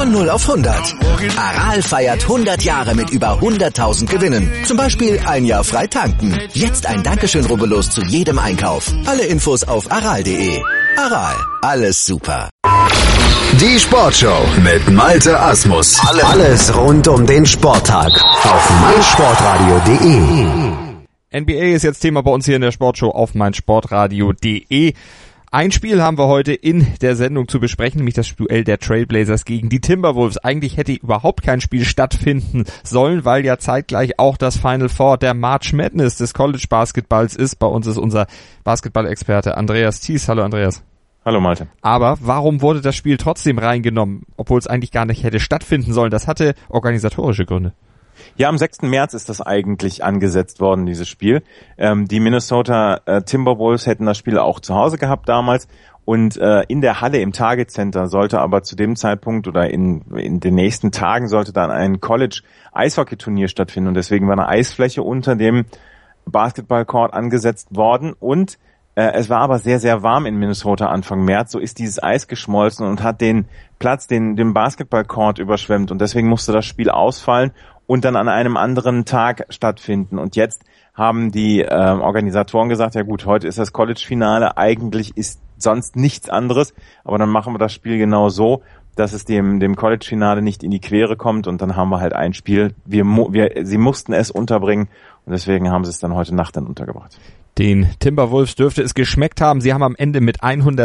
Von 0 auf 100. Aral feiert 100 Jahre mit über 100.000 Gewinnen. Zum Beispiel ein Jahr frei tanken. Jetzt ein Dankeschön, rubbellos zu jedem Einkauf. Alle Infos auf aral.de. Aral, alles super. Die Sportshow mit Malte Asmus. Alles rund um den Sporttag auf meinsportradio.de. NBA ist jetzt Thema bei uns hier in der Sportshow auf meinsportradio.de. Ein Spiel haben wir heute in der Sendung zu besprechen, nämlich das Duell der Trailblazers gegen die Timberwolves. Eigentlich hätte überhaupt kein Spiel stattfinden sollen, weil ja zeitgleich auch das Final Four der March Madness des College Basketballs ist. Bei uns ist unser Basketball-Experte Andreas Thies. Hallo Andreas. Hallo Malte. Aber warum wurde das Spiel trotzdem reingenommen, obwohl es eigentlich gar nicht hätte stattfinden sollen? Das hatte organisatorische Gründe. Ja, am 6. März ist das eigentlich angesetzt worden, dieses Spiel. Die Minnesota Timberwolves hätten das Spiel auch zu Hause gehabt damals und in der Halle im Target Center sollte aber zu dem Zeitpunkt oder in den nächsten Tagen sollte dann ein College-Eishockey-Turnier stattfinden und deswegen war eine Eisfläche unter dem Basketballcourt angesetzt worden und es war aber sehr, sehr warm in Minnesota Anfang März. So ist dieses Eis geschmolzen und hat den Platz, den Basketballcourt überschwemmt und deswegen musste das Spiel ausfallen und dann an einem anderen Tag stattfinden. Und jetzt haben die Organisatoren gesagt, ja gut, heute ist das College-Finale, eigentlich ist sonst nichts anderes, aber dann machen wir das Spiel genau so, dass es dem College-Finale nicht in die Quere kommt und dann haben wir halt ein Spiel. Sie mussten es unterbringen und deswegen haben sie es dann heute Nacht dann untergebracht. Den Timberwolves dürfte es geschmeckt haben. Sie haben am Ende mit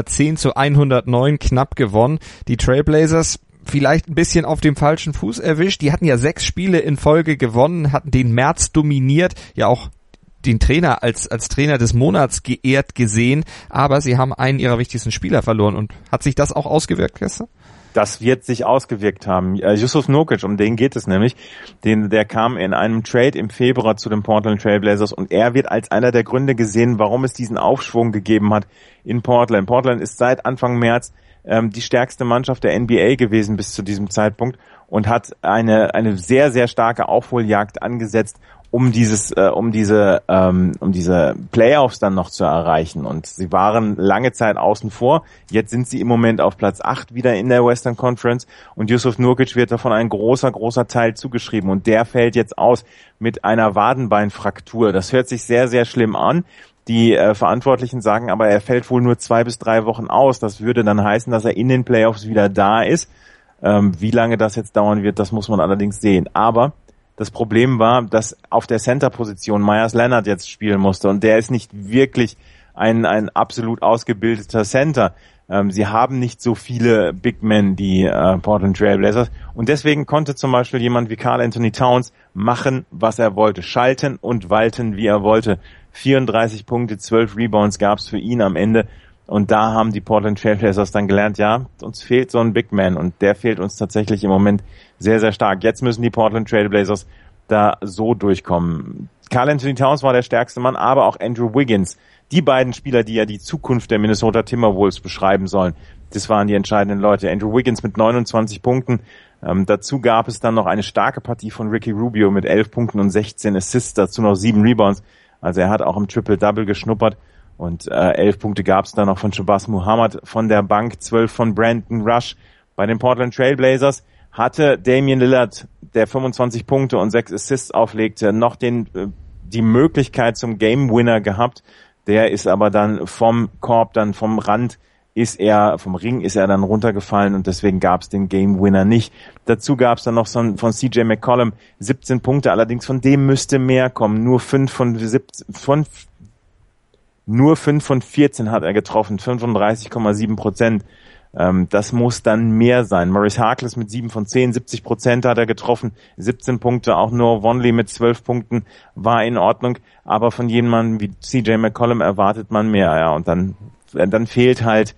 110-109 knapp gewonnen. Die Trailblazers vielleicht ein bisschen auf dem falschen Fuß erwischt. Die hatten ja 6 Spiele in Folge gewonnen, hatten den März dominiert, ja auch den Trainer als Trainer des Monats geehrt gesehen, aber sie haben einen ihrer wichtigsten Spieler verloren. Und hat sich das auch ausgewirkt gestern? Das wird sich ausgewirkt haben. Jusuf Nurkic, um den geht es nämlich. Der kam in einem Trade im Februar zu den Portland Trailblazers und er wird als einer der Gründe gesehen, warum es diesen Aufschwung gegeben hat in Portland. Portland ist seit Anfang März die stärkste Mannschaft der NBA gewesen bis zu diesem Zeitpunkt und hat eine sehr, sehr starke Aufholjagd angesetzt, um diese Playoffs dann noch zu erreichen. Und sie waren lange Zeit außen vor. Jetzt sind sie im Moment auf Platz 8 wieder in der Western Conference. Und Jusuf Nurkic wird davon ein großer, großer Teil zugeschrieben. Und der fällt jetzt aus mit einer Wadenbeinfraktur. Das hört sich sehr, sehr schlimm an. Die Verantwortlichen sagen aber, er fällt wohl nur 2 bis 3 Wochen aus. Das würde dann heißen, dass er in den Playoffs wieder da ist. Wie lange das jetzt dauern wird, das muss man allerdings sehen. Aber das Problem war, dass auf der Center-Position Myers Leonard jetzt spielen musste und der ist nicht wirklich ein absolut ausgebildeter Center. Sie haben nicht so viele Big Men, die Portland Trailblazers und deswegen konnte zum Beispiel jemand wie Karl Anthony Towns machen, was er wollte, schalten und walten, wie er wollte. 34 Punkte, 12 Rebounds gab's für ihn am Ende. Und da haben die Portland Trailblazers dann gelernt, ja, uns fehlt so ein Big Man und der fehlt uns tatsächlich im Moment sehr, sehr stark. Jetzt müssen die Portland Trailblazers da so durchkommen. Karl Anthony Towns war der stärkste Mann, aber auch Andrew Wiggins. Die beiden Spieler, die ja die Zukunft der Minnesota Timberwolves beschreiben sollen, das waren die entscheidenden Leute. Andrew Wiggins mit 29 Punkten. Dazu gab es dann noch eine starke Partie von Ricky Rubio mit 11 Punkten und 16 Assists, dazu noch 7 Rebounds. Also er hat auch im Triple-Double geschnuppert. Und 11 Punkte gab es dann noch von Shabazz Muhammad von der Bank, 12 von Brandon Rush. Bei den Portland Trailblazers hatte Damian Lillard, der 25 Punkte und 6 Assists auflegte, noch die Möglichkeit zum Game Winner gehabt. Der ist aber dann vom Korb, dann vom Ring ist er dann runtergefallen und deswegen gab es den Game Winner nicht. Dazu gab es dann noch von CJ McCollum 17 Punkte, allerdings von dem müsste mehr kommen. Nur 5 von 14 hat er getroffen, 35,7%. Das muss dann mehr sein. Maurice Harkless mit 7 von 10, 70% hat er getroffen, 17 Punkte. Auch Noah Vonleh mit 12 Punkten war in Ordnung. Aber von jemandem wie CJ McCollum erwartet man mehr. Ja, und dann fehlt halt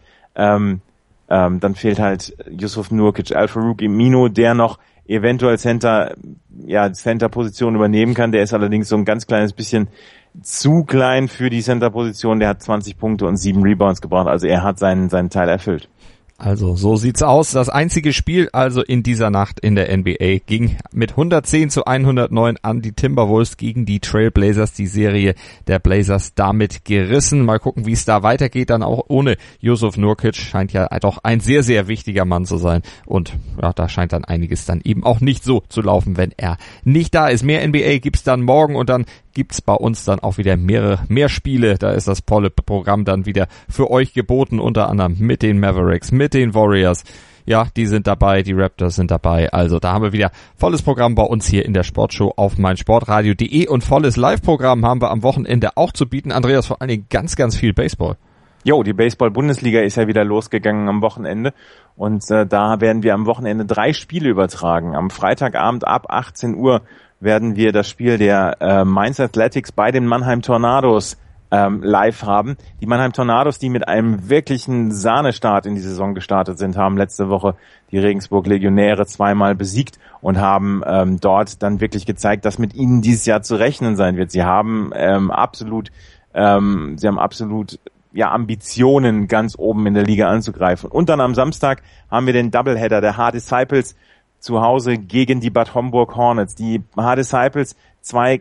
Jusuf Nurkic, Al-Farouq Aminu, der noch eventuell Center-Position übernehmen kann. Der ist allerdings so ein ganz kleines bisschen zu klein für die Center-Position. Der hat 20 Punkte und 7 Rebounds gebraucht. Also er hat seinen Teil erfüllt. Also so sieht's aus. Das einzige Spiel also in dieser Nacht in der NBA ging mit 110-109 an die Timberwolves gegen die Trailblazers. Die Serie der Blazers damit gerissen. Mal gucken, wie es da weitergeht. Dann auch ohne Jusuf Nurkic. Scheint ja doch ein sehr, sehr wichtiger Mann zu sein. Und ja, da scheint dann einiges dann eben auch nicht so zu laufen, wenn er nicht da ist. Mehr NBA gibt's dann morgen und dann gibt's bei uns dann auch wieder mehr Spiele. Da ist das volle Programm dann wieder für euch geboten, unter anderem mit den Mavericks, mit den Warriors. Ja, die sind dabei, die Raptors sind dabei. Also da haben wir wieder volles Programm bei uns hier in der Sportshow auf meinsportradio.de und volles Live-Programm haben wir am Wochenende auch zu bieten. Andreas, vor allen Dingen ganz, ganz viel Baseball. Jo, die Baseball-Bundesliga ist ja wieder losgegangen am Wochenende und da werden wir am Wochenende 3 Spiele übertragen. Am Freitagabend ab 18 Uhr werden wir das Spiel der Mainz Athletics bei den Mannheim Tornados live haben. Die Mannheim Tornados, die mit einem wirklichen Sahnestart in die Saison gestartet sind, haben letzte Woche die Regensburg Legionäre zweimal besiegt und haben dort dann wirklich gezeigt, dass mit ihnen dieses Jahr zu rechnen sein wird. Sie haben absolut Ambitionen, ganz oben in der Liga anzugreifen. Und dann am Samstag haben wir den Doubleheader der H-Disciples zu Hause gegen die Bad Homburg Hornets. Die H-Disciples zwei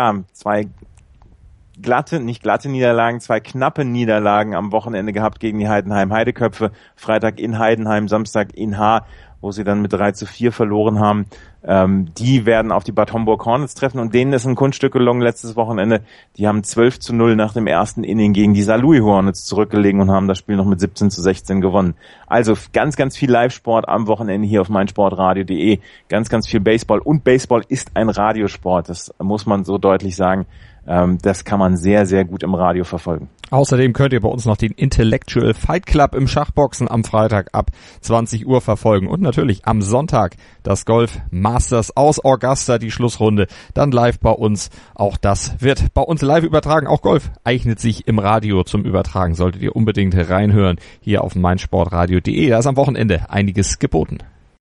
knappe Niederlagen am Wochenende gehabt gegen die Heidenheim Heideköpfe. Freitag in Heidenheim, Samstag in Haar, wo sie dann mit 3-4 verloren haben. Die werden auf die Bad Homburg Hornets treffen und denen ist ein Kunststück gelungen letztes Wochenende. Die haben 12-0 nach dem ersten Inning gegen die Saarlouis Hornets zurückgelegen und haben das Spiel noch mit 17-16 gewonnen. Also ganz, ganz viel Live-Sport am Wochenende hier auf meinsportradio.de. Ganz, ganz viel Baseball und Baseball ist ein Radiosport. Das muss man so deutlich sagen. Das kann man sehr, sehr gut im Radio verfolgen. Außerdem könnt ihr bei uns noch den Intellectual Fight Club im Schachboxen am Freitag ab 20 Uhr verfolgen. Und natürlich am Sonntag das Golf Masters aus Augusta, die Schlussrunde. Dann live bei uns. Auch das wird bei uns live übertragen. Auch Golf eignet sich im Radio zum Übertragen. Solltet ihr unbedingt reinhören hier auf meinsportradio.de. Da ist am Wochenende einiges geboten.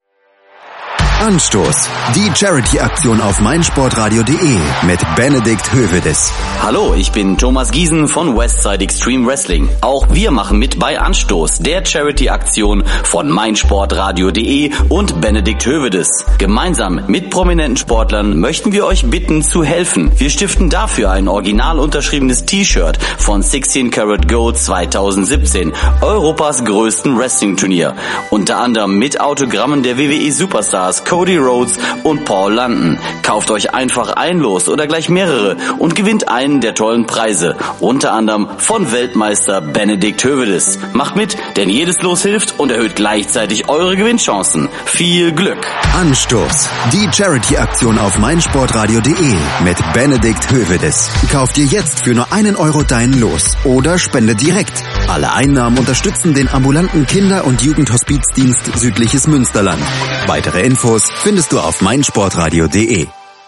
Anstoß. Die Charity-Aktion auf meinsportradio.de mit Benedikt Hövedes. Hallo, ich bin Thomas Giesen von Westside Extreme Wrestling. Auch wir machen mit bei Anstoß, der Charity-Aktion von meinsportradio.de und Benedikt Hövedes. Gemeinsam mit prominenten Sportlern möchten wir euch bitten zu helfen. Wir stiften dafür ein original unterschriebenes T-Shirt von 16 Karat Gold 2017, Europas größten Wrestling-Turnier. Unter anderem mit Autogrammen der WWE-Superstars Cody Rhodes und Paul London. Kauft euch einfach ein Los oder gleich mehrere und gewinnt einen der tollen Preise, unter anderem von Weltmeister Benedikt Hövedes. Macht mit, denn jedes Los hilft und erhöht gleichzeitig eure Gewinnchancen. Viel Glück! Anstoß. Die Charity-Aktion auf meinsportradio.de mit Benedikt Hövedes. Kauft dir jetzt für nur €1 dein Los oder spende direkt. Alle Einnahmen unterstützen den ambulanten Kinder- und Jugendhospizdienst Südliches Münsterland. Weitere Infos findest du auf meinsportradio.de.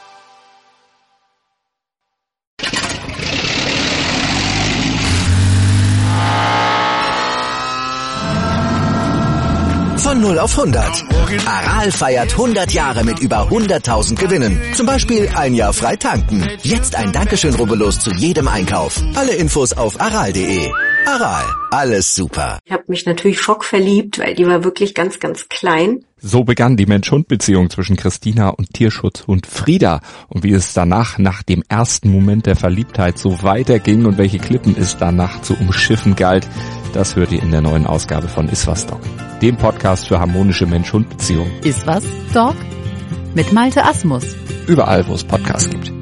Von 0 auf 100. Aral feiert 100 Jahre mit über 100.000 Gewinnen. Zum Beispiel ein Jahr frei tanken. Jetzt ein Dankeschön, rubbellos zu jedem Einkauf. Alle Infos auf aral.de. Aral, alles super. Ich habe mich natürlich schockverliebt, weil die war wirklich ganz, ganz klein. So begann die Mensch-Hund-Beziehung zwischen Christina und Tierschutzhund Frieda. Und wie es danach, nach dem ersten Moment der Verliebtheit, so weiterging und welche Klippen es danach zu umschiffen galt, das hört ihr in der neuen Ausgabe von Iswas Dog, dem Podcast für harmonische Mensch-Hund-Beziehungen. Iswas Dog mit Malte Asmus. Überall, wo es Podcasts gibt.